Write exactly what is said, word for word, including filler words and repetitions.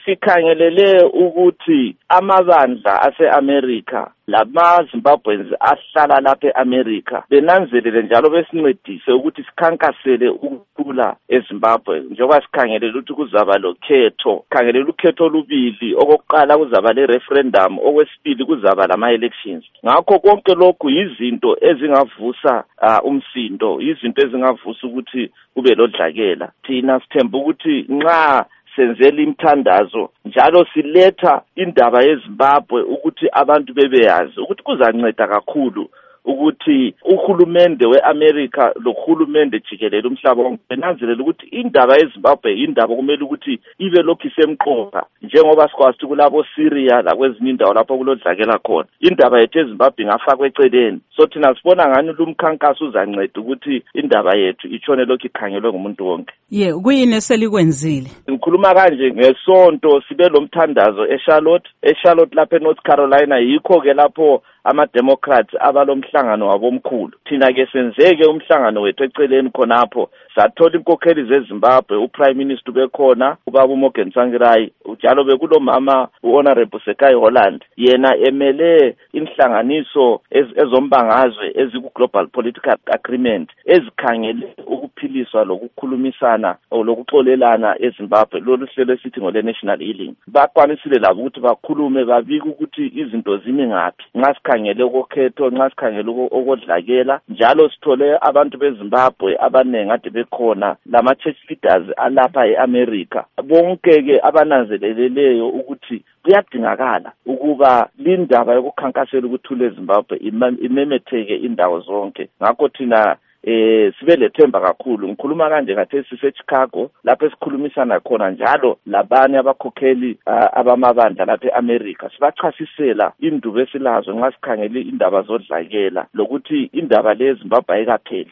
sikhangelele ukuthi amabandla ase-America lama Zimbabweans ahlala lapha e-America benanzelele njalo besincedise ukuthi sikhankasele ukuthula eZimbabwe njengoba sikhangelele ukuthi kuzaba lokhetho khangelele ukhetho olubili okokuqala kuzaba le referendum okwesibili kuzaba lama elections ngakho konke lokhu izinto ezingavusa uh, umsindo izinto ezingavusa ukuthi kube lodlakela thina sithemba ukuthi nxa senzela imthandazo njalo siletha indaba yeZimbabwe ukuthi abantu bebeyazi ukuthi kuzanceda kakhulu ukuthi uhulumende weAmerica lohulumende jikelele umhlaba wonke benanzelela ukuthi indaba yeZimbabwe indaba kumele ukuthi ibe lokhu isemqoka njengoba sikwazi kulabo Syria la kwezinye indawo lapho kulodlakela khona indaba yethu eZimbabwe ingafakwe eceleni so thina sibona ngani lumkhankaso uzanceda ukuthi indaba yethu itshone lokhu ikhangelwe ngumuntu wonke ye kuyini eselikwenzile ngikhuluma kanje ngesonto sibe lomthandazo eCharlotte eCharlotte lapha eNorth Carolina yikho ke lapho ama-Democrats abalomhlangano wabomkhulu thina ke senzeke umhlangano wethu eceleni khonapho sathola inkokheli zeZimbabwe uPrime Minister bekhona ubaba uMorgan Tsvangirai njalo bekulomama uHonorable Sekai Holland yena emele inhlanganiso ezombangazwe eziku-Global Political Agreement ezikhangele ukuphiliswa lokukhulumisana lokuxolelana eZimbabwe lolu hlelo esithi ngole National Healing bakwanisile labo ukuthi bakhulume babike ukuthi izinto zimi ngaphi nxa sikhangele ukukhetho nxa sikhangele ukodlakela njalo sithole abantu beZimbabwe abanengi ade bekhona lama church leaders alapha eAmerica bonke ke abananzeleleleyo ukuthi kuyadingakala ukuba lindaba yokukhankasela ukuthula eZimbabwe imemetheke indawo zonke ngakho thina eh sibe lethemba kakhulu ngikhuluma kanje kade sise Chicago lapho esikhulumisana khona njalo labanye abakhokheli uh, abamabandla lapha eAmerica sibachasisela indubo esilazo nxa sikhangele indaba zodlakela lokuthi indaba leZimbabwe ayikapheli